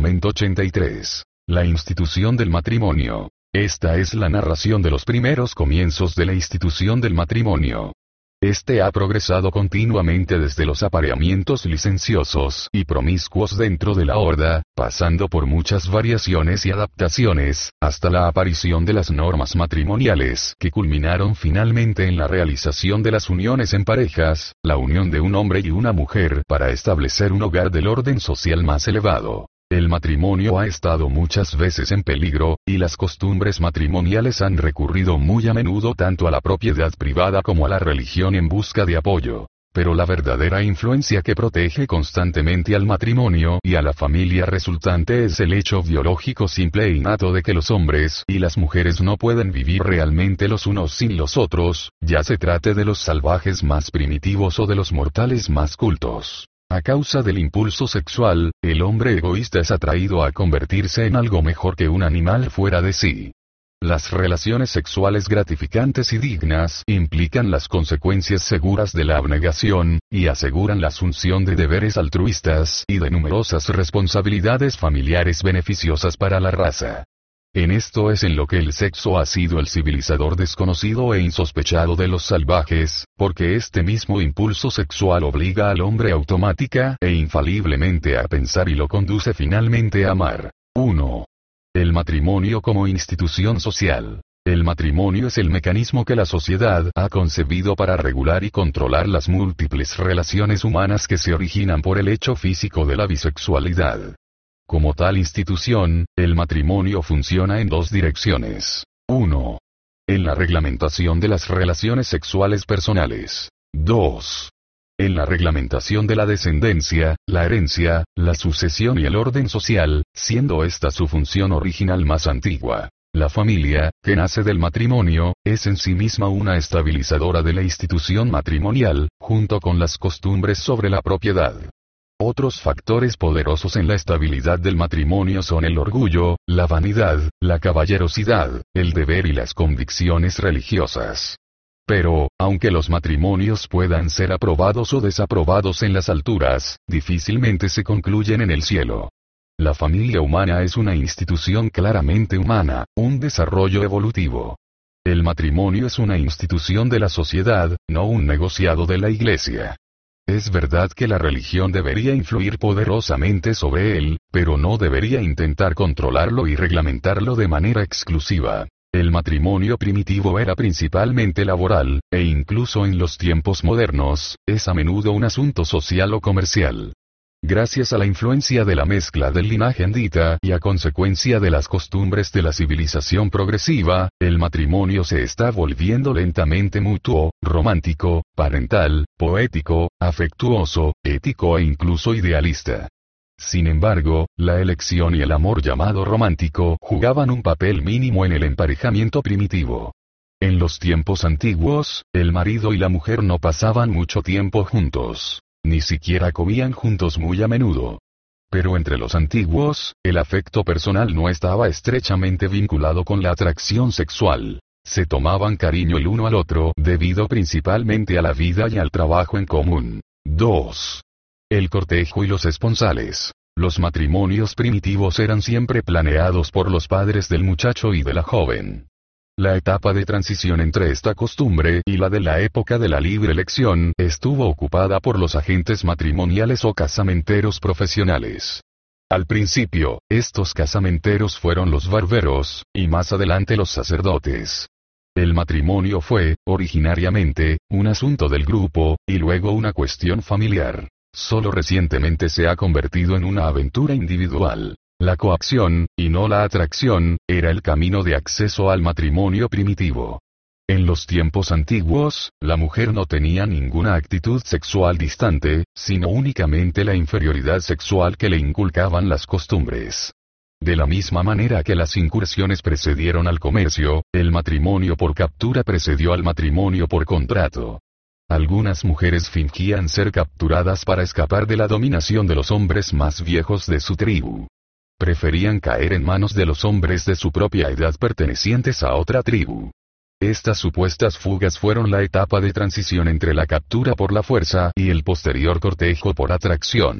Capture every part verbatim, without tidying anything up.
Fragmento ochenta y tres. La institución del matrimonio. Esta es la narración de los primeros comienzos de la institución del matrimonio. Este ha progresado continuamente desde los apareamientos licenciosos y promiscuos dentro de la horda, pasando por muchas variaciones y adaptaciones, hasta la aparición de las normas matrimoniales que culminaron finalmente en la realización de las uniones en parejas, la unión de un hombre y una mujer para establecer un hogar del orden social más elevado. El matrimonio ha estado muchas veces en peligro, y las costumbres matrimoniales han recurrido muy a menudo tanto a la propiedad privada como a la religión en busca de apoyo. Pero la verdadera influencia que protege constantemente al matrimonio y a la familia resultante es el hecho biológico simple e innato de que los hombres y las mujeres no pueden vivir realmente los unos sin los otros, ya se trate de los salvajes más primitivos o de los mortales más cultos. A causa del impulso sexual, el hombre egoísta es atraído a convertirse en algo mejor que un animal fuera de sí. Las relaciones sexuales gratificantes y dignas implican las consecuencias seguras de la abnegación, y aseguran la asunción de deberes altruistas y de numerosas responsabilidades familiares beneficiosas para la raza. En esto es en lo que el sexo ha sido el civilizador desconocido e insospechado de los salvajes, porque este mismo impulso sexual obliga al hombre automática e infaliblemente a pensar y lo conduce finalmente a amar. uno. El matrimonio como institución social. El matrimonio es el mecanismo que la sociedad ha concebido para regular y controlar las múltiples relaciones humanas que se originan por el hecho físico de la bisexualidad. Como tal institución, el matrimonio funciona en dos direcciones. uno. En la reglamentación de las relaciones sexuales personales. dos. En la reglamentación de la descendencia, la herencia, la sucesión y el orden social, siendo esta su función original más antigua. La familia, que nace del matrimonio, es en sí misma una estabilizadora de la institución matrimonial, junto con las costumbres sobre la propiedad. Otros factores poderosos en la estabilidad del matrimonio son el orgullo, la vanidad, la caballerosidad, el deber y las convicciones religiosas. Pero, aunque los matrimonios puedan ser aprobados o desaprobados en las alturas, difícilmente se concluyen en el cielo. La familia humana es una institución claramente humana, un desarrollo evolutivo. El matrimonio es una institución de la sociedad, no un negociado de la Iglesia. Es verdad que la religión debería influir poderosamente sobre él, pero no debería intentar controlarlo y reglamentarlo de manera exclusiva. El matrimonio primitivo era principalmente laboral, e incluso en los tiempos modernos, es a menudo un asunto social o comercial. Gracias a la influencia de la mezcla del linaje andita y a consecuencia de las costumbres de la civilización progresiva, el matrimonio se está volviendo lentamente mutuo, romántico, parental, poético, afectuoso, ético e incluso idealista. Sin embargo, la elección y el amor llamado romántico jugaban un papel mínimo en el emparejamiento primitivo. En los tiempos antiguos, el marido y la mujer no pasaban mucho tiempo juntos. Ni siquiera comían juntos muy a menudo. Pero entre los antiguos, el afecto personal no estaba estrechamente vinculado con la atracción sexual. Se tomaban cariño el uno al otro debido principalmente a la vida y al trabajo en común. dos. El cortejo y los esponsales. Los matrimonios primitivos eran siempre planeados por los padres del muchacho y de la joven. La etapa de transición entre esta costumbre y la de la época de la libre elección estuvo ocupada por los agentes matrimoniales o casamenteros profesionales. Al principio, estos casamenteros fueron los barberos, y más adelante los sacerdotes. El matrimonio fue, originariamente, un asunto del grupo, y luego una cuestión familiar. Solo recientemente se ha convertido en una aventura individual. La coacción, y no la atracción, era el camino de acceso al matrimonio primitivo. En los tiempos antiguos, la mujer no tenía ninguna actitud sexual distante, sino únicamente la inferioridad sexual que le inculcaban las costumbres. De la misma manera que las incursiones precedieron al comercio, el matrimonio por captura precedió al matrimonio por contrato. Algunas mujeres fingían ser capturadas para escapar de la dominación de los hombres más viejos de su tribu. Preferían caer en manos de los hombres de su propia edad pertenecientes a otra tribu. Estas supuestas fugas fueron la etapa de transición entre la captura por la fuerza y el posterior cortejo por atracción.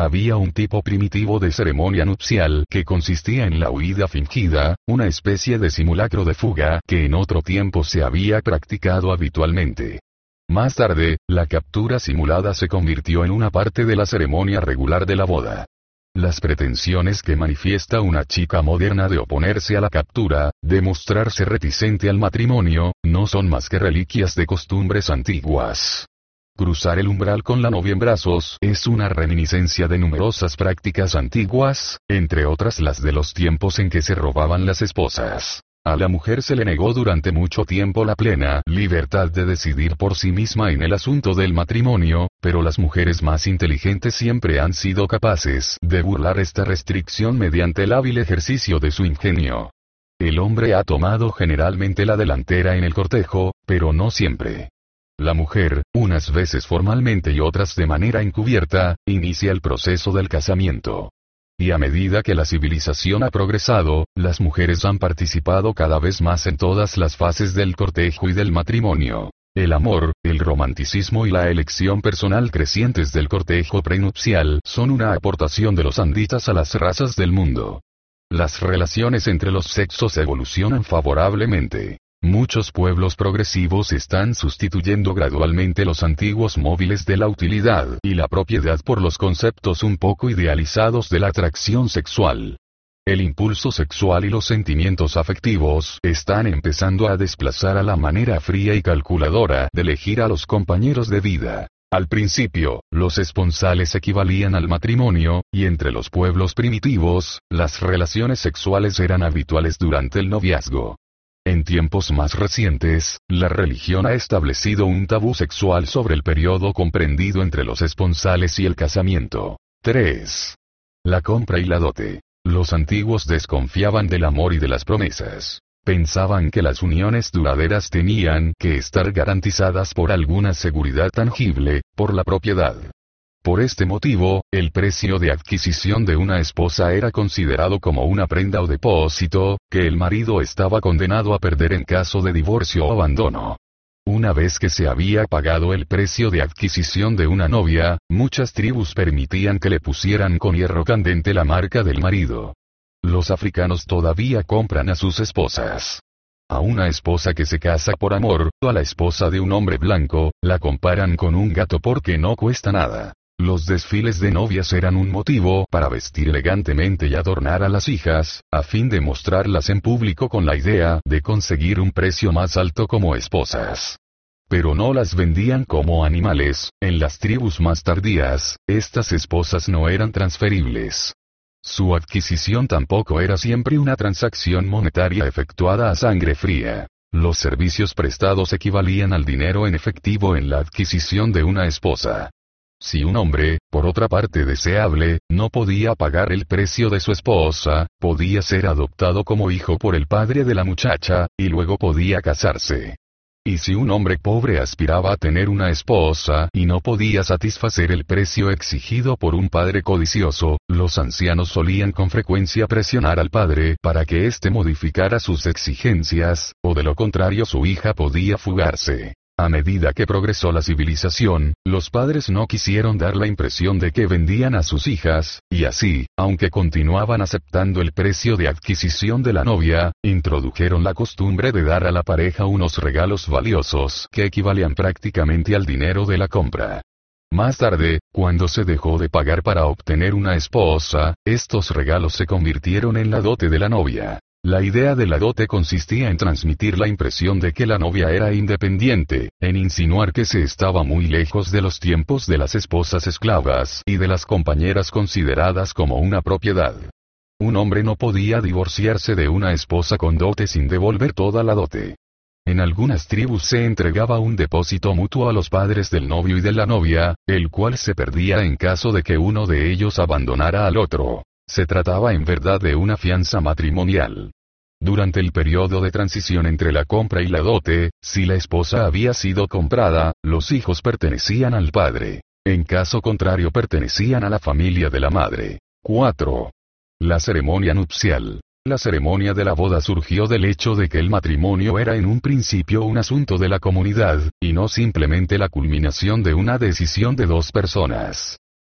Había un tipo primitivo de ceremonia nupcial que consistía en la huida fingida, una especie de simulacro de fuga que en otro tiempo se había practicado habitualmente. Más tarde, la captura simulada se convirtió en una parte de la ceremonia regular de la boda. Las pretensiones que manifiesta una chica moderna de oponerse a la captura, de mostrarse reticente al matrimonio, no son más que reliquias de costumbres antiguas. Cruzar el umbral con la novia en brazos es una reminiscencia de numerosas prácticas antiguas, entre otras las de los tiempos en que se robaban las esposas. A la mujer se le negó durante mucho tiempo la plena libertad de decidir por sí misma en el asunto del matrimonio, pero las mujeres más inteligentes siempre han sido capaces de burlar esta restricción mediante el hábil ejercicio de su ingenio. El hombre ha tomado generalmente la delantera en el cortejo, pero no siempre. La mujer, unas veces formalmente y otras de manera encubierta, inicia el proceso del casamiento. Y a medida que la civilización ha progresado, las mujeres han participado cada vez más en todas las fases del cortejo y del matrimonio. El amor, el romanticismo y la elección personal crecientes del cortejo prenupcial son una aportación de los anditas a las razas del mundo. Las relaciones entre los sexos evolucionan favorablemente. Muchos pueblos progresivos están sustituyendo gradualmente los antiguos móviles de la utilidad y la propiedad por los conceptos un poco idealizados de la atracción sexual. El impulso sexual y los sentimientos afectivos están empezando a desplazar a la manera fría y calculadora de elegir a los compañeros de vida. Al principio, los esponsales equivalían al matrimonio, y entre los pueblos primitivos, las relaciones sexuales eran habituales durante el noviazgo. En tiempos más recientes, la religión ha establecido un tabú sexual sobre el periodo comprendido entre los esponsales y el casamiento. tres. La compra y la dote. Los antiguos desconfiaban del amor y de las promesas. Pensaban que las uniones duraderas tenían que estar garantizadas por alguna seguridad tangible, por la propiedad. Por este motivo, el precio de adquisición de una esposa era considerado como una prenda o depósito, que el marido estaba condenado a perder en caso de divorcio o abandono. Una vez que se había pagado el precio de adquisición de una novia, muchas tribus permitían que le pusieran con hierro candente la marca del marido. Los africanos todavía compran a sus esposas. A una esposa que se casa por amor, o a la esposa de un hombre blanco, la comparan con un gato porque no cuesta nada. Los desfiles de novias eran un motivo para vestir elegantemente y adornar a las hijas, a fin de mostrarlas en público con la idea de conseguir un precio más alto como esposas. Pero no las vendían como animales. En las tribus más tardías, estas esposas no eran transferibles. Su adquisición tampoco era siempre una transacción monetaria efectuada a sangre fría. Los servicios prestados equivalían al dinero en efectivo en la adquisición de una esposa. Si un hombre, por otra parte deseable, no podía pagar el precio de su esposa, podía ser adoptado como hijo por el padre de la muchacha, y luego podía casarse. Y si un hombre pobre aspiraba a tener una esposa y no podía satisfacer el precio exigido por un padre codicioso, los ancianos solían con frecuencia presionar al padre para que éste modificara sus exigencias, o de lo contrario su hija podía fugarse. A medida que progresó la civilización, los padres no quisieron dar la impresión de que vendían a sus hijas, y así, aunque continuaban aceptando el precio de adquisición de la novia, introdujeron la costumbre de dar a la pareja unos regalos valiosos que equivalían prácticamente al dinero de la compra. Más tarde, cuando se dejó de pagar para obtener una esposa, estos regalos se convirtieron en la dote de la novia. La idea de la dote consistía en transmitir la impresión de que la novia era independiente, en insinuar que se estaba muy lejos de los tiempos de las esposas esclavas y de las compañeras consideradas como una propiedad. Un hombre no podía divorciarse de una esposa con dote sin devolver toda la dote. En algunas tribus se entregaba un depósito mutuo a los padres del novio y de la novia, el cual se perdía en caso de que uno de ellos abandonara al otro. Se trataba en verdad de una fianza matrimonial. Durante el periodo de transición entre la compra y la dote, si la esposa había sido comprada, los hijos pertenecían al padre. En caso contrario pertenecían a la familia de la madre. cuatro. La ceremonia nupcial. La ceremonia de la boda surgió del hecho de que el matrimonio era en un principio un asunto de la comunidad, y no simplemente la culminación de una decisión de dos personas.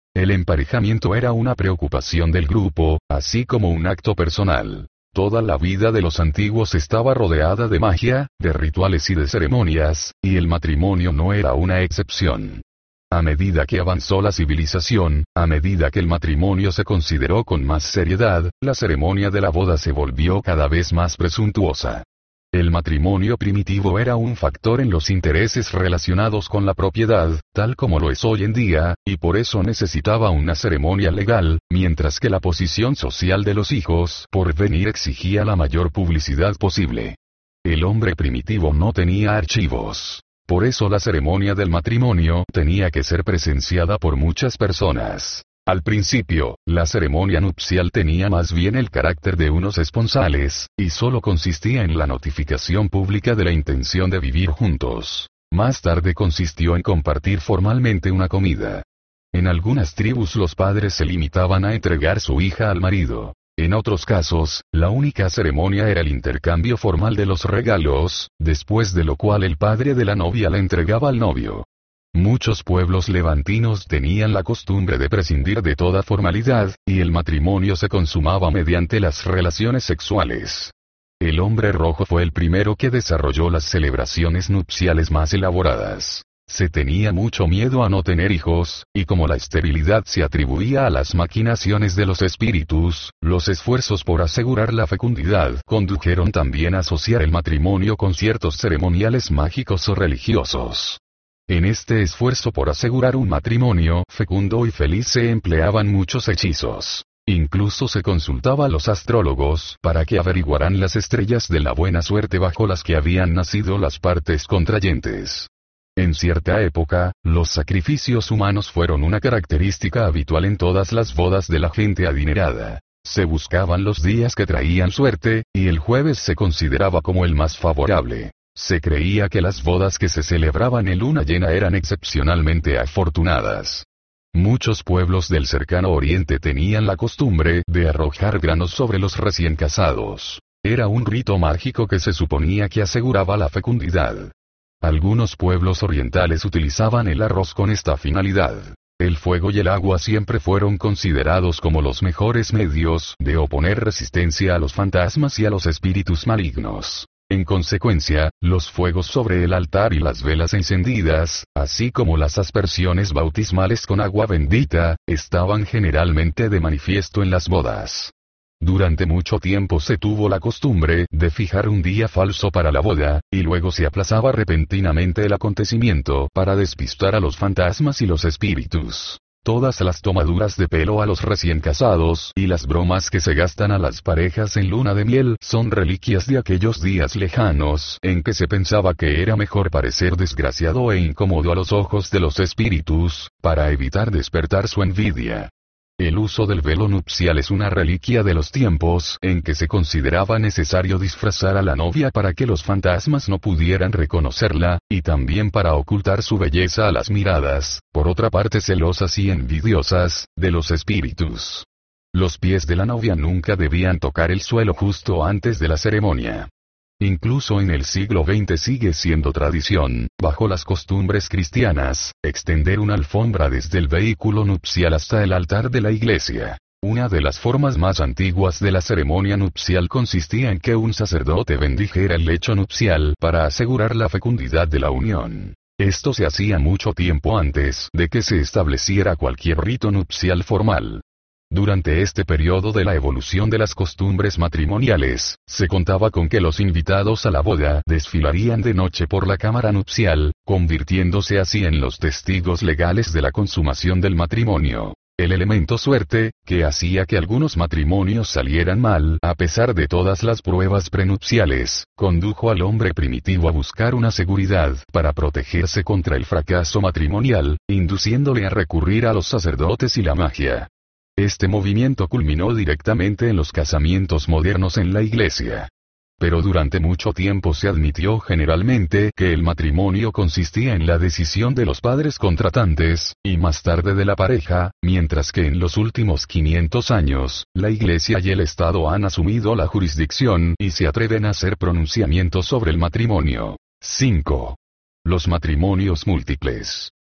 El emparejamiento era una preocupación del grupo, así como un acto personal. Toda la vida de los antiguos estaba rodeada de magia, de rituales y de ceremonias, y el matrimonio no era una excepción. A medida que avanzó la civilización, a medida que el matrimonio se consideró con más seriedad, la ceremonia de la boda se volvió cada vez más presuntuosa. El matrimonio primitivo era un factor en los intereses relacionados con la propiedad, tal como lo es hoy en día, y por eso necesitaba una ceremonia legal, mientras que la posición social de los hijos por venir exigía la mayor publicidad posible. El hombre primitivo no tenía archivos. Por eso la ceremonia del matrimonio tenía que ser presenciada por muchas personas. Al principio, la ceremonia nupcial tenía más bien el carácter de unos esponsales, y solo consistía en la notificación pública de la intención de vivir juntos. Más tarde consistió en compartir formalmente una comida. En algunas tribus los padres se limitaban a entregar su hija al marido. En otros casos, la única ceremonia era el intercambio formal de los regalos, después de lo cual el padre de la novia la entregaba al novio. Muchos pueblos levantinos tenían la costumbre de prescindir de toda formalidad, y el matrimonio se consumaba mediante las relaciones sexuales. El hombre rojo fue el primero que desarrolló las celebraciones nupciales más elaboradas. Se tenía mucho miedo a no tener hijos, y como la esterilidad se atribuía a las maquinaciones de los espíritus, los esfuerzos por asegurar la fecundidad condujeron también a asociar el matrimonio con ciertos ceremoniales mágicos o religiosos. En este esfuerzo por asegurar un matrimonio fecundo y feliz se empleaban muchos hechizos. Incluso se consultaba a los astrólogos para que averiguaran las estrellas de la buena suerte bajo las que habían nacido las partes contrayentes. En cierta época, los sacrificios humanos fueron una característica habitual en todas las bodas de la gente adinerada. Se buscaban los días que traían suerte, y el jueves se consideraba como el más favorable. Se creía que las bodas que se celebraban en luna llena eran excepcionalmente afortunadas. Muchos pueblos del cercano oriente tenían la costumbre de arrojar granos sobre los recién casados. Era un rito mágico que se suponía que aseguraba la fecundidad. Algunos pueblos orientales utilizaban el arroz con esta finalidad. El fuego y el agua siempre fueron considerados como los mejores medios de oponer resistencia a los fantasmas y a los espíritus malignos. En consecuencia, los fuegos sobre el altar y las velas encendidas, así como las aspersiones bautismales con agua bendita, estaban generalmente de manifiesto en las bodas. Durante mucho tiempo se tuvo la costumbre de fijar un día falso para la boda, y luego se aplazaba repentinamente el acontecimiento para despistar a los fantasmas y los espíritus. Todas las tomaduras de pelo a los recién casados y las bromas que se gastan a las parejas en luna de miel son reliquias de aquellos días lejanos en que se pensaba que era mejor parecer desgraciado e incómodo a los ojos de los espíritus, para evitar despertar su envidia. El uso del velo nupcial es una reliquia de los tiempos en que se consideraba necesario disfrazar a la novia para que los fantasmas no pudieran reconocerla, y también para ocultar su belleza a las miradas, por otra parte celosas y envidiosas, de los espíritus. Los pies de la novia nunca debían tocar el suelo justo antes de la ceremonia. Incluso en el siglo veinte sigue siendo tradición, bajo las costumbres cristianas, extender una alfombra desde el vehículo nupcial hasta el altar de la iglesia. Una de las formas más antiguas de la ceremonia nupcial consistía en que un sacerdote bendijera el lecho nupcial para asegurar la fecundidad de la unión. Esto se hacía mucho tiempo antes de que se estableciera cualquier rito nupcial formal. Durante este periodo de la evolución de las costumbres matrimoniales, se contaba con que los invitados a la boda desfilarían de noche por la cámara nupcial, convirtiéndose así en los testigos legales de la consumación del matrimonio. El elemento suerte, que hacía que algunos matrimonios salieran mal a pesar de todas las pruebas prenupciales, condujo al hombre primitivo a buscar una seguridad para protegerse contra el fracaso matrimonial, induciéndole a recurrir a los sacerdotes y la magia. Este movimiento culminó directamente en los casamientos modernos en la iglesia. Pero durante mucho tiempo se admitió generalmente que el matrimonio consistía en la decisión de los padres contratantes, y más tarde de la pareja, mientras que en los últimos quinientos años, la iglesia y el Estado han asumido la jurisdicción y se atreven a hacer pronunciamientos sobre el matrimonio. cinco. Los matrimonios múltiples.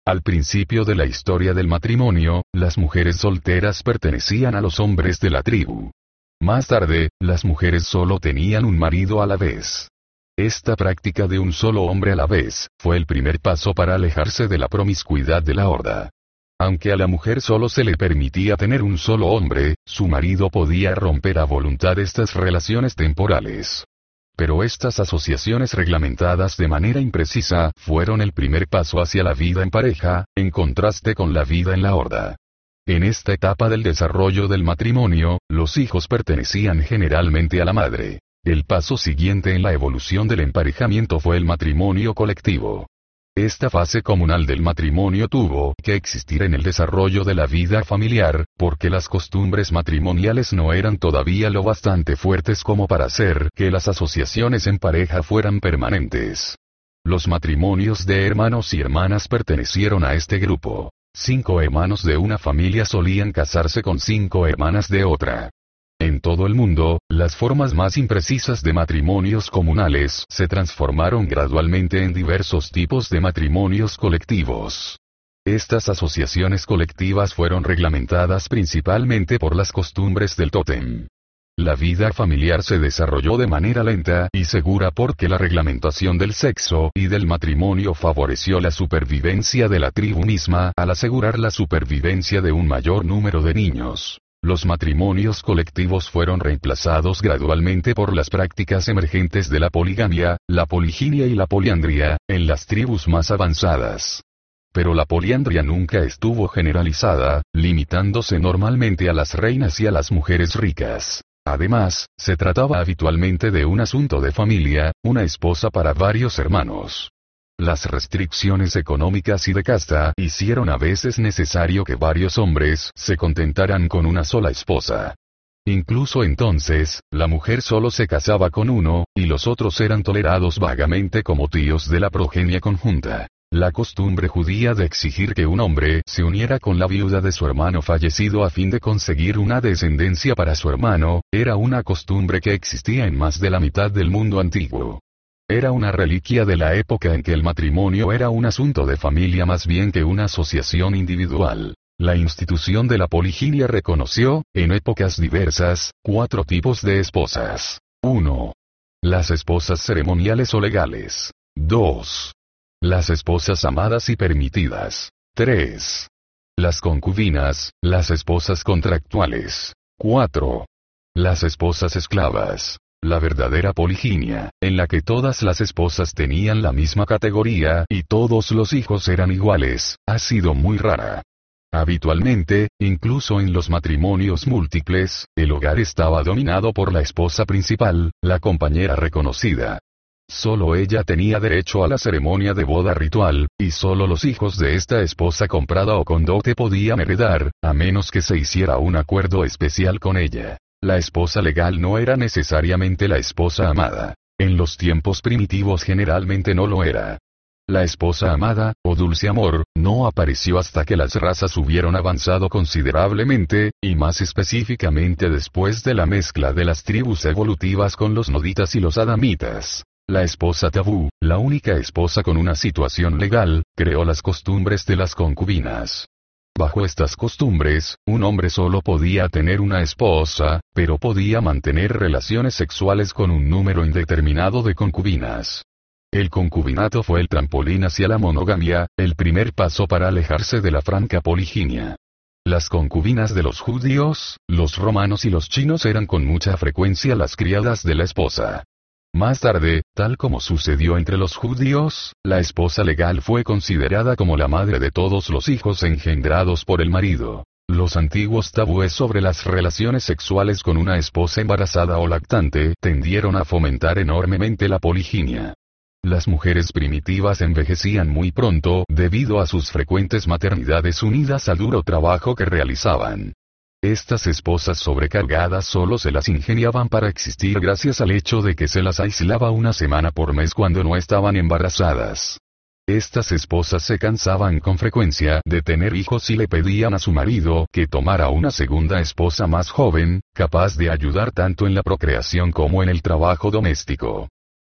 Al principio de la historia del matrimonio, las mujeres solteras pertenecían a los hombres de la tribu. Más tarde, las mujeres solo tenían un marido a la vez. Esta práctica de un solo hombre a la vez, fue el primer paso para alejarse de la promiscuidad de la horda. Aunque a la mujer solo se le permitía tener un solo hombre, su marido podía romper a voluntad estas relaciones temporales. Pero estas asociaciones reglamentadas de manera imprecisa, fueron el primer paso hacia la vida en pareja, en contraste con la vida en la horda. En esta etapa del desarrollo del matrimonio, los hijos pertenecían generalmente a la madre. El paso siguiente en la evolución del emparejamiento fue el matrimonio colectivo. Esta fase comunal del matrimonio tuvo que existir en el desarrollo de la vida familiar, porque las costumbres matrimoniales no eran todavía lo bastante fuertes como para hacer que las asociaciones en pareja fueran permanentes. Los matrimonios de hermanos y hermanas pertenecieron a este grupo. Cinco hermanos de una familia solían casarse con cinco hermanas de otra. En todo el mundo, las formas más imprecisas de matrimonios comunales se transformaron gradualmente en diversos tipos de matrimonios colectivos. Estas asociaciones colectivas fueron reglamentadas principalmente por las costumbres del tótem. La vida familiar se desarrolló de manera lenta y segura porque la reglamentación del sexo y del matrimonio favoreció la supervivencia de la tribu misma al asegurar la supervivencia de un mayor número de niños. Los matrimonios colectivos fueron reemplazados gradualmente por las prácticas emergentes de la poligamia, la poliginia y la poliandria, en las tribus más avanzadas. Pero la poliandria nunca estuvo generalizada, limitándose normalmente a las reinas y a las mujeres ricas. Además, se trataba habitualmente de un asunto de familia, una esposa para varios hermanos. Las restricciones económicas y de casta hicieron a veces necesario que varios hombres se contentaran con una sola esposa. Incluso entonces, la mujer solo se casaba con uno, y los otros eran tolerados vagamente como tíos de la progenie conjunta. La costumbre judía de exigir que un hombre se uniera con la viuda de su hermano fallecido a fin de conseguir una descendencia para su hermano, era una costumbre que existía en más de la mitad del mundo antiguo. Era una reliquia de la época en que el matrimonio era un asunto de familia más bien que una asociación individual. La institución de la poliginia reconoció, en épocas diversas, cuatro tipos de esposas. uno. Las esposas ceremoniales o legales. dos. Las esposas amadas y permitidas. tres. Las concubinas, las esposas contractuales. cuatro. Las esposas esclavas. La verdadera poliginia, en la que todas las esposas tenían la misma categoría y todos los hijos eran iguales, ha sido muy rara. Habitualmente, incluso en los matrimonios múltiples, el hogar estaba dominado por la esposa principal, la compañera reconocida. Solo ella tenía derecho a la ceremonia de boda ritual, y solo los hijos de esta esposa comprada o con dote podían heredar, a menos que se hiciera un acuerdo especial con ella. La esposa legal no era necesariamente la esposa amada. En los tiempos primitivos generalmente no lo era. La esposa amada, o dulce amor, no apareció hasta que las razas hubieron avanzado considerablemente, y más específicamente después de la mezcla de las tribus evolutivas con los noditas y los adamitas. La esposa tabú, la única esposa con una situación legal, creó las costumbres de las concubinas. Bajo estas costumbres, un hombre solo podía tener una esposa, pero podía mantener relaciones sexuales con un número indeterminado de concubinas. El concubinato fue el trampolín hacia la monogamia, el primer paso para alejarse de la franca poliginia. Las concubinas de los judíos, los romanos y los chinos eran con mucha frecuencia las criadas de la esposa. Más tarde, tal como sucedió entre los judíos, la esposa legal fue considerada como la madre de todos los hijos engendrados por el marido. Los antiguos tabúes sobre las relaciones sexuales con una esposa embarazada o lactante tendieron a fomentar enormemente la poliginia. Las mujeres primitivas envejecían muy pronto debido a sus frecuentes maternidades unidas al duro trabajo que realizaban. Estas esposas sobrecargadas solo se las ingeniaban para existir gracias al hecho de que se las aislaba una semana por mes cuando no estaban embarazadas. Estas esposas se cansaban con frecuencia de tener hijos y le pedían a su marido que tomara una segunda esposa más joven, capaz de ayudar tanto en la procreación como en el trabajo doméstico.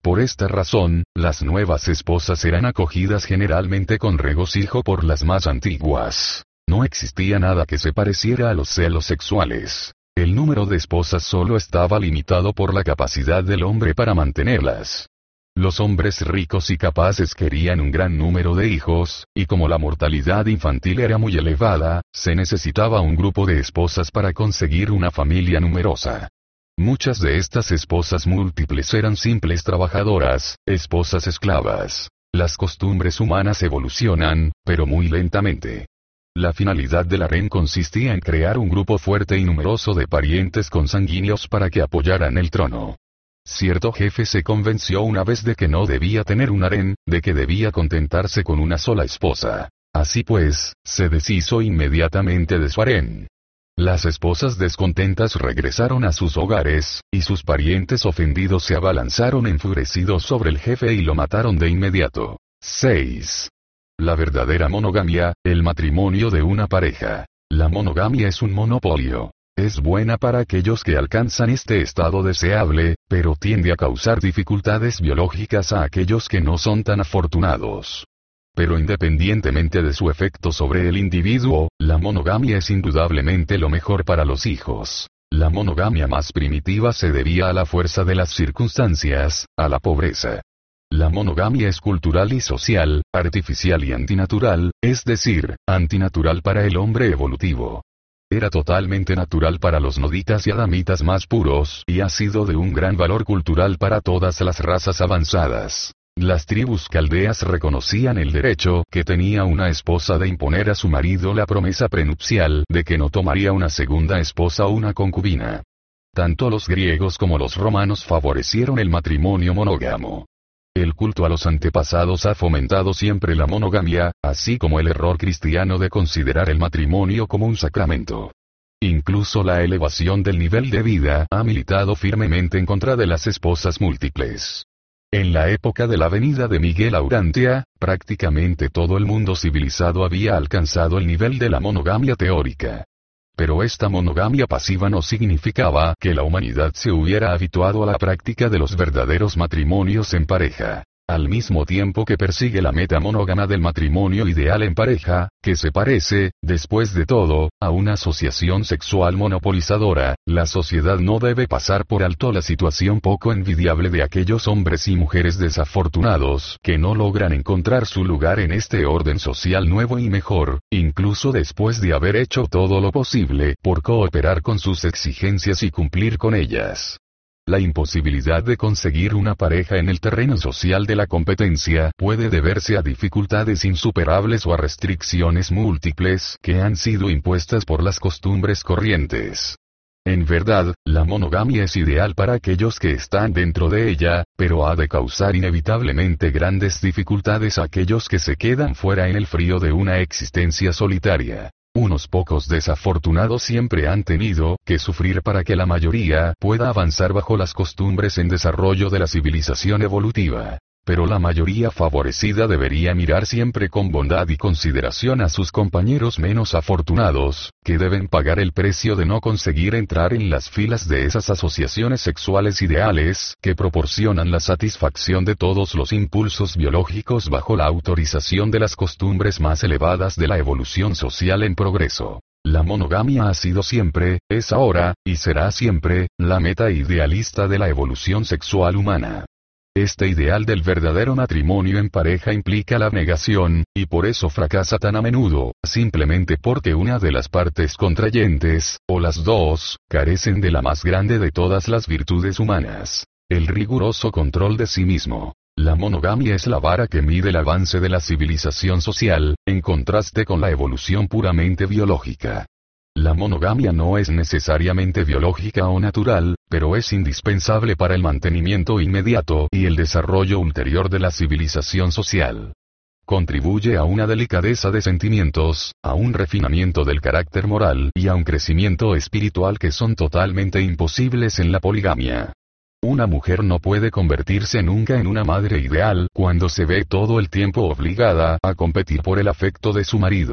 Por esta razón, las nuevas esposas eran acogidas generalmente con regocijo por las más antiguas. No existía nada que se pareciera a los celos sexuales. El número de esposas solo estaba limitado por la capacidad del hombre para mantenerlas. Los hombres ricos y capaces querían un gran número de hijos, y como la mortalidad infantil era muy elevada, se necesitaba un grupo de esposas para conseguir una familia numerosa. Muchas de estas esposas múltiples eran simples trabajadoras, esposas esclavas. Las costumbres humanas evolucionan, pero muy lentamente. La finalidad del harén consistía en crear un grupo fuerte y numeroso de parientes consanguíneos para que apoyaran el trono. Cierto jefe se convenció una vez de que no debía tener un harén, de que debía contentarse con una sola esposa. Así pues, se deshizo inmediatamente de su harén. Las esposas descontentas regresaron a sus hogares, y sus parientes ofendidos se abalanzaron enfurecidos sobre el jefe y lo mataron de inmediato. seis. La verdadera monogamia, el matrimonio de una pareja. La monogamia es un monopolio. Es buena para aquellos que alcanzan este estado deseable, pero tiende a causar dificultades biológicas a aquellos que no son tan afortunados. Pero independientemente de su efecto sobre el individuo, la monogamia es indudablemente lo mejor para los hijos. La monogamia más primitiva se debía a la fuerza de las circunstancias, a la pobreza. La monogamia es cultural y social, artificial y antinatural, es decir, antinatural para el hombre evolutivo. Era totalmente natural para los noditas y adamitas más puros, y ha sido de un gran valor cultural para todas las razas avanzadas. Las tribus caldeas reconocían el derecho que tenía una esposa de imponer a su marido la promesa prenupcial de que no tomaría una segunda esposa o una concubina. Tanto los griegos como los romanos favorecieron el matrimonio monógamo. El culto a los antepasados ha fomentado siempre la monogamia, así como el error cristiano de considerar el matrimonio como un sacramento. Incluso la elevación del nivel de vida ha militado firmemente en contra de las esposas múltiples. En la época de la venida de Miguel a Urantia, prácticamente todo el mundo civilizado había alcanzado el nivel de la monogamia teórica. Pero esta monogamia pasiva no significaba que la humanidad se hubiera habituado a la práctica de los verdaderos matrimonios en pareja. Al mismo tiempo que persigue la meta monógama del matrimonio ideal en pareja, que se parece, después de todo, a una asociación sexual monopolizadora, la sociedad no debe pasar por alto la situación poco envidiable de aquellos hombres y mujeres desafortunados que no logran encontrar su lugar en este orden social nuevo y mejor, incluso después de haber hecho todo lo posible por cooperar con sus exigencias y cumplir con ellas. La imposibilidad de conseguir una pareja en el terreno social de la competencia puede deberse a dificultades insuperables o a restricciones múltiples que han sido impuestas por las costumbres corrientes. En verdad, la monogamia es ideal para aquellos que están dentro de ella, pero ha de causar inevitablemente grandes dificultades a aquellos que se quedan fuera en el frío de una existencia solitaria. Unos pocos desafortunados siempre han tenido que sufrir para que la mayoría pueda avanzar bajo las costumbres en desarrollo de la civilización evolutiva. Pero la mayoría favorecida debería mirar siempre con bondad y consideración a sus compañeros menos afortunados, que deben pagar el precio de no conseguir entrar en las filas de esas asociaciones sexuales ideales que proporcionan la satisfacción de todos los impulsos biológicos bajo la autorización de las costumbres más elevadas de la evolución social en progreso. La monogamia ha sido siempre, es ahora, y será siempre, la meta idealista de la evolución sexual humana. Este ideal del verdadero matrimonio en pareja implica la negación, y por eso fracasa tan a menudo, simplemente porque una de las partes contrayentes, o las dos, carecen de la más grande de todas las virtudes humanas: el riguroso control de sí mismo. La monogamia es la vara que mide el avance de la civilización social, en contraste con la evolución puramente biológica. La monogamia no es necesariamente biológica o natural, pero es indispensable para el mantenimiento inmediato y el desarrollo ulterior de la civilización social. Contribuye a una delicadeza de sentimientos, a un refinamiento del carácter moral y a un crecimiento espiritual que son totalmente imposibles en la poligamia. Una mujer no puede convertirse nunca en una madre ideal cuando se ve todo el tiempo obligada a competir por el afecto de su marido.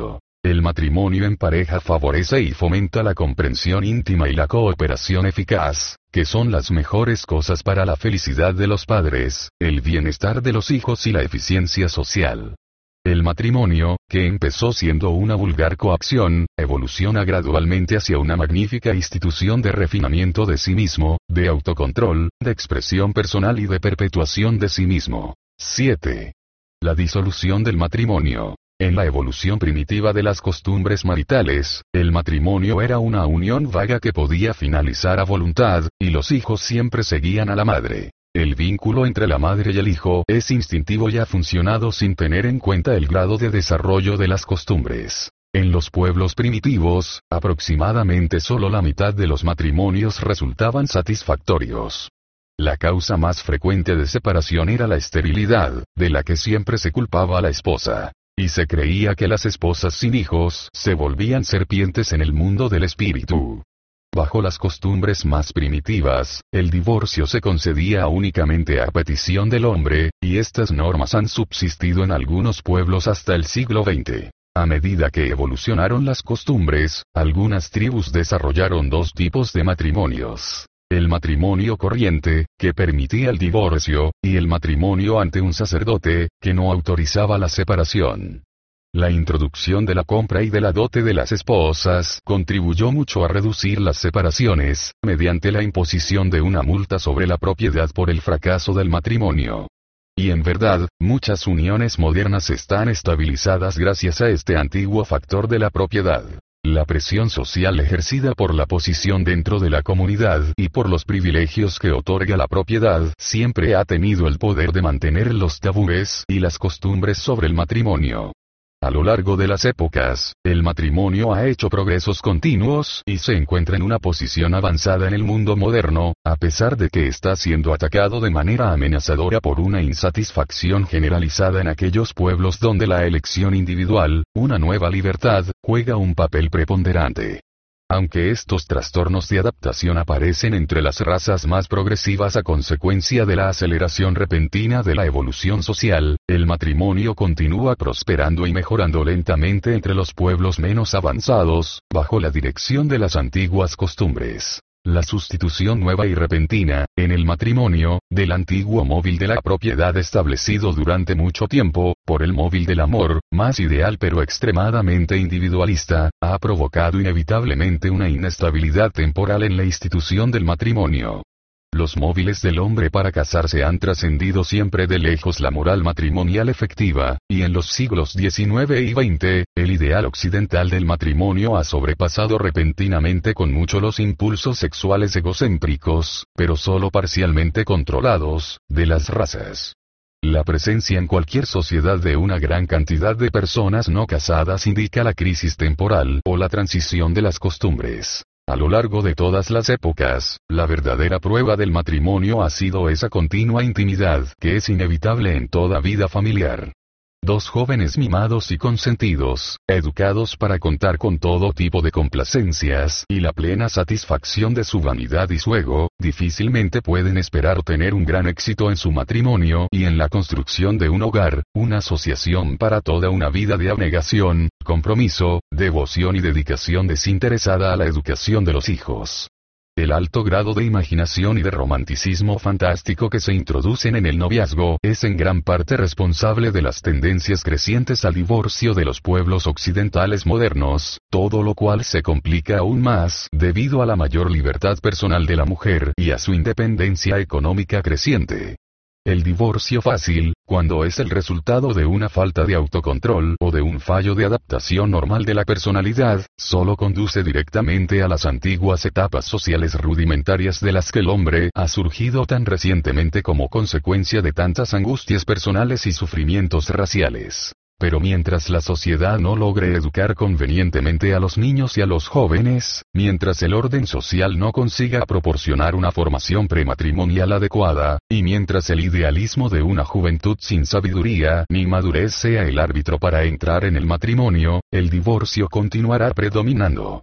El matrimonio en pareja favorece y fomenta la comprensión íntima y la cooperación eficaz, que son las mejores cosas para la felicidad de los padres, el bienestar de los hijos y la eficiencia social. El matrimonio, que empezó siendo una vulgar coacción, evoluciona gradualmente hacia una magnífica institución de refinamiento de sí mismo, de autocontrol, de expresión personal y de perpetuación de sí mismo. siete. La disolución del matrimonio. En la evolución primitiva de las costumbres maritales, el matrimonio era una unión vaga que podía finalizar a voluntad, y los hijos siempre seguían a la madre. El vínculo entre la madre y el hijo es instintivo y ha funcionado sin tener en cuenta el grado de desarrollo de las costumbres. En los pueblos primitivos, aproximadamente solo la mitad de los matrimonios resultaban satisfactorios. La causa más frecuente de separación era la esterilidad, de la que siempre se culpaba a la esposa. Y se creía que las esposas sin hijos se volvían serpientes en el mundo del espíritu. Bajo las costumbres más primitivas, el divorcio se concedía únicamente a petición del hombre, y estas normas han subsistido en algunos pueblos hasta el siglo veinte. A medida que evolucionaron las costumbres, algunas tribus desarrollaron dos tipos de matrimonios. El matrimonio corriente, que permitía el divorcio, y el matrimonio ante un sacerdote, que no autorizaba la separación. La introducción de la compra y de la dote de las esposas contribuyó mucho a reducir las separaciones, mediante la imposición de una multa sobre la propiedad por el fracaso del matrimonio. Y en verdad, muchas uniones modernas están estabilizadas gracias a este antiguo factor de la propiedad. La presión social ejercida por la posición dentro de la comunidad y por los privilegios que otorga la propiedad siempre ha tenido el poder de mantener los tabúes y las costumbres sobre el matrimonio. A lo largo de las épocas, el matrimonio ha hecho progresos continuos y se encuentra en una posición avanzada en el mundo moderno, a pesar de que está siendo atacado de manera amenazadora por una insatisfacción generalizada en aquellos pueblos donde la elección individual, una nueva libertad, juega un papel preponderante. Aunque estos trastornos de adaptación aparecen entre las razas más progresivas a consecuencia de la aceleración repentina de la evolución social, el matrimonio continúa prosperando y mejorando lentamente entre los pueblos menos avanzados, bajo la dirección de las antiguas costumbres. La sustitución nueva y repentina, en el matrimonio, del antiguo móvil de la propiedad establecido durante mucho tiempo, por el móvil del amor, más ideal pero extremadamente individualista, ha provocado inevitablemente una inestabilidad temporal en la institución del matrimonio. Los móviles del hombre para casarse han trascendido siempre de lejos la moral matrimonial efectiva, y en los siglos diecinueve y veinte, el ideal occidental del matrimonio ha sobrepasado repentinamente con mucho los impulsos sexuales egocéntricos, pero solo parcialmente controlados, de las razas. La presencia en cualquier sociedad de una gran cantidad de personas no casadas indica la crisis temporal o la transición de las costumbres. A lo largo de todas las épocas, la verdadera prueba del matrimonio ha sido esa continua intimidad que es inevitable en toda vida familiar. Dos jóvenes mimados y consentidos, educados para contar con todo tipo de complacencias y la plena satisfacción de su vanidad y su ego, difícilmente pueden esperar tener un gran éxito en su matrimonio y en la construcción de un hogar, una asociación para toda una vida de abnegación, compromiso, devoción y dedicación desinteresada a la educación de los hijos. El alto grado de imaginación y de romanticismo fantástico que se introducen en el noviazgo es en gran parte responsable de las tendencias crecientes al divorcio de los pueblos occidentales modernos, todo lo cual se complica aún más debido a la mayor libertad personal de la mujer y a su independencia económica creciente. El divorcio fácil, cuando es el resultado de una falta de autocontrol o de un fallo de adaptación normal de la personalidad, solo conduce directamente a las antiguas etapas sociales rudimentarias de las que el hombre ha surgido tan recientemente como consecuencia de tantas angustias personales y sufrimientos raciales. Pero mientras la sociedad no logre educar convenientemente a los niños y a los jóvenes, mientras el orden social no consiga proporcionar una formación prematrimonial adecuada, y mientras el idealismo de una juventud sin sabiduría ni madurez sea el árbitro para entrar en el matrimonio, el divorcio continuará predominando.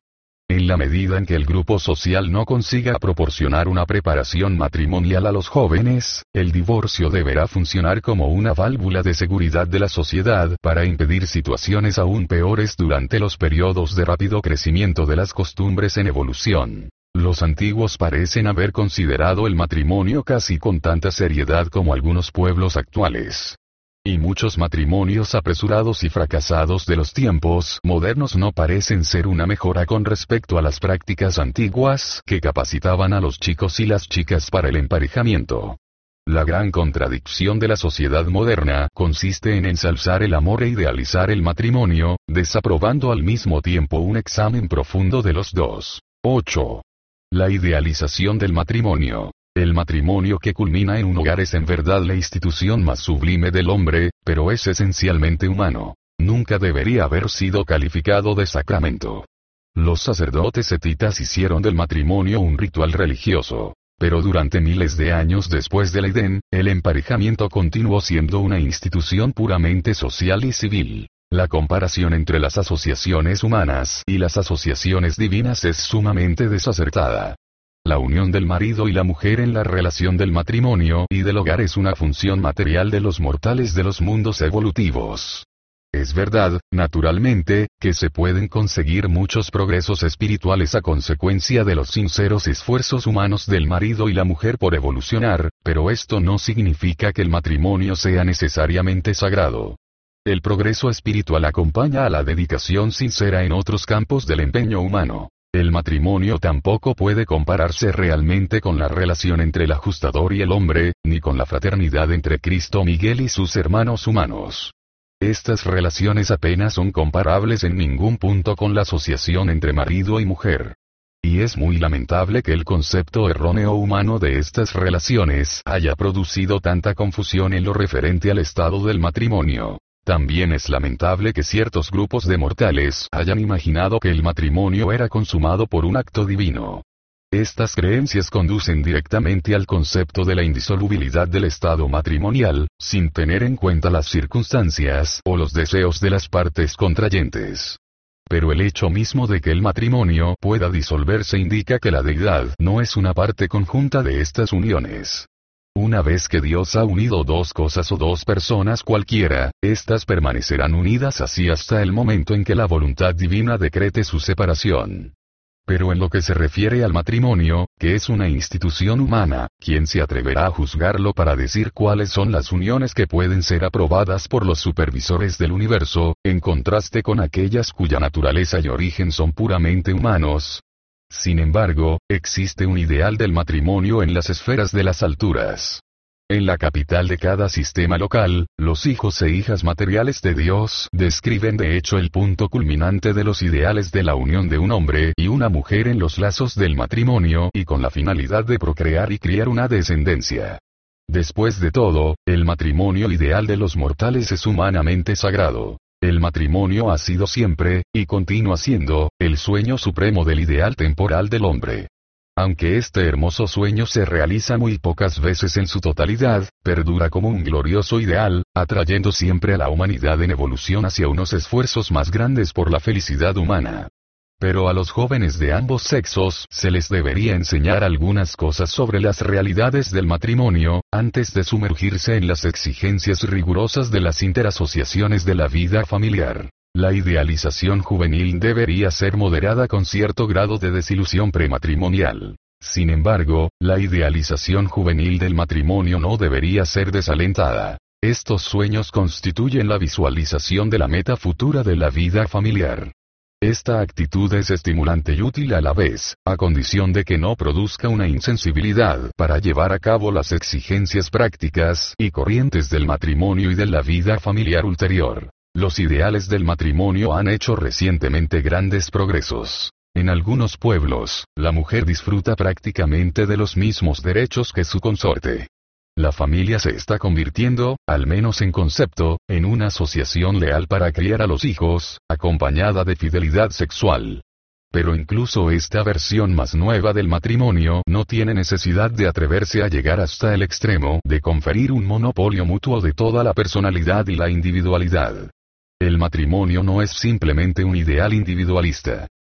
En la medida en que el grupo social no consiga proporcionar una preparación matrimonial a los jóvenes, el divorcio deberá funcionar como una válvula de seguridad de la sociedad para impedir situaciones aún peores durante los periodos de rápido crecimiento de las costumbres en evolución. Los antiguos parecen haber considerado el matrimonio casi con tanta seriedad como algunos pueblos actuales. Y muchos matrimonios apresurados y fracasados de los tiempos modernos no parecen ser una mejora con respecto a las prácticas antiguas que capacitaban a los chicos y las chicas para el emparejamiento. La gran contradicción de la sociedad moderna consiste en ensalzar el amor e idealizar el matrimonio, desaprobando al mismo tiempo un examen profundo de los dos. ocho. La idealización del matrimonio. El matrimonio que culmina en un hogar es en verdad la institución más sublime del hombre, pero es esencialmente humano. Nunca debería haber sido calificado de sacramento. Los sacerdotes hetitas hicieron del matrimonio un ritual religioso. Pero durante miles de años después del Edén, el emparejamiento continuó siendo una institución puramente social y civil. La comparación entre las asociaciones humanas y las asociaciones divinas es sumamente desacertada. La unión del marido y la mujer en la relación del matrimonio y del hogar es una función material de los mortales de los mundos evolutivos. Es verdad, naturalmente, que se pueden conseguir muchos progresos espirituales a consecuencia de los sinceros esfuerzos humanos del marido y la mujer por evolucionar, pero esto no significa que el matrimonio sea necesariamente sagrado. El progreso espiritual acompaña a la dedicación sincera en otros campos del empeño humano. El matrimonio tampoco puede compararse realmente con la relación entre el ajustador y el hombre, ni con la fraternidad entre Cristo Miguel y sus hermanos humanos. Estas relaciones apenas son comparables en ningún punto con la asociación entre marido y mujer. Y es muy lamentable que el concepto erróneo humano de estas relaciones haya producido tanta confusión en lo referente al estado del matrimonio. También es lamentable que ciertos grupos de mortales hayan imaginado que el matrimonio era consumado por un acto divino. Estas creencias conducen directamente al concepto de la indisolubilidad del estado matrimonial, sin tener en cuenta las circunstancias o los deseos de las partes contrayentes. Pero el hecho mismo de que el matrimonio pueda disolverse indica que la deidad no es una parte conjunta de estas uniones. Una vez que Dios ha unido dos cosas o dos personas cualquiera, éstas permanecerán unidas así hasta el momento en que la voluntad divina decrete su separación. Pero en lo que se refiere al matrimonio, que es una institución humana, ¿quién se atreverá a juzgarlo para decir cuáles son las uniones que pueden ser aprobadas por los supervisores del universo, en contraste con aquellas cuya naturaleza y origen son puramente humanos? Sin embargo, existe un ideal del matrimonio en las esferas de las alturas. En la capital de cada sistema local, los hijos e hijas materiales de Dios describen de hecho el punto culminante de los ideales de la unión de un hombre y una mujer en los lazos del matrimonio y con la finalidad de procrear y criar una descendencia. Después de todo, el matrimonio ideal de los mortales es humanamente sagrado. El matrimonio ha sido siempre, y continúa siendo, el sueño supremo del ideal temporal del hombre. Aunque este hermoso sueño se realiza muy pocas veces en su totalidad, perdura como un glorioso ideal, atrayendo siempre a la humanidad en evolución hacia unos esfuerzos más grandes por la felicidad humana. Pero a los jóvenes de ambos sexos se les debería enseñar algunas cosas sobre las realidades del matrimonio, antes de sumergirse en las exigencias rigurosas de las interasociaciones de la vida familiar. La idealización juvenil debería ser moderada con cierto grado de desilusión prematrimonial. Sin embargo, la idealización juvenil del matrimonio no debería ser desalentada. Estos sueños constituyen la visualización de la meta futura de la vida familiar. Esta actitud es estimulante y útil a la vez, a condición de que no produzca una insensibilidad para llevar a cabo las exigencias prácticas y corrientes del matrimonio y de la vida familiar ulterior. Los ideales del matrimonio han hecho recientemente grandes progresos. En algunos pueblos, la mujer disfruta prácticamente de los mismos derechos que su consorte. La familia se está convirtiendo, al menos en concepto, en una asociación leal para criar a los hijos, acompañada de fidelidad sexual. Pero incluso esta versión más nueva del matrimonio no tiene necesidad de atreverse a llegar hasta el extremo de conferir un monopolio mutuo de toda la personalidad y la individualidad. El matrimonio no es simplemente un ideal individualista.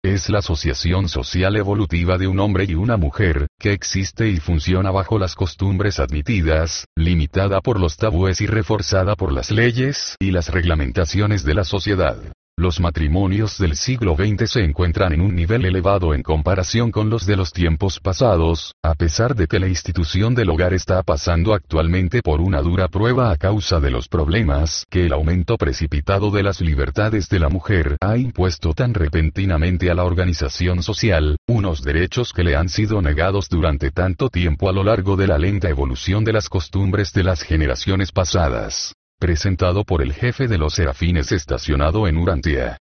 Es la asociación social evolutiva de un hombre y una mujer, que existe y funciona bajo las costumbres admitidas, limitada por los tabúes y reforzada por las leyes y las reglamentaciones de la sociedad. Los matrimonios del siglo veinte se encuentran en un nivel elevado en comparación con los de los tiempos pasados, a pesar de que la institución del hogar está pasando actualmente por una dura prueba a causa de los problemas que el aumento precipitado de las libertades de la mujer ha impuesto tan repentinamente a la organización social, unos derechos que le han sido negados durante tanto tiempo a lo largo de la lenta evolución de las costumbres de las generaciones pasadas. Presentado por el jefe de los serafines estacionado en Urantia.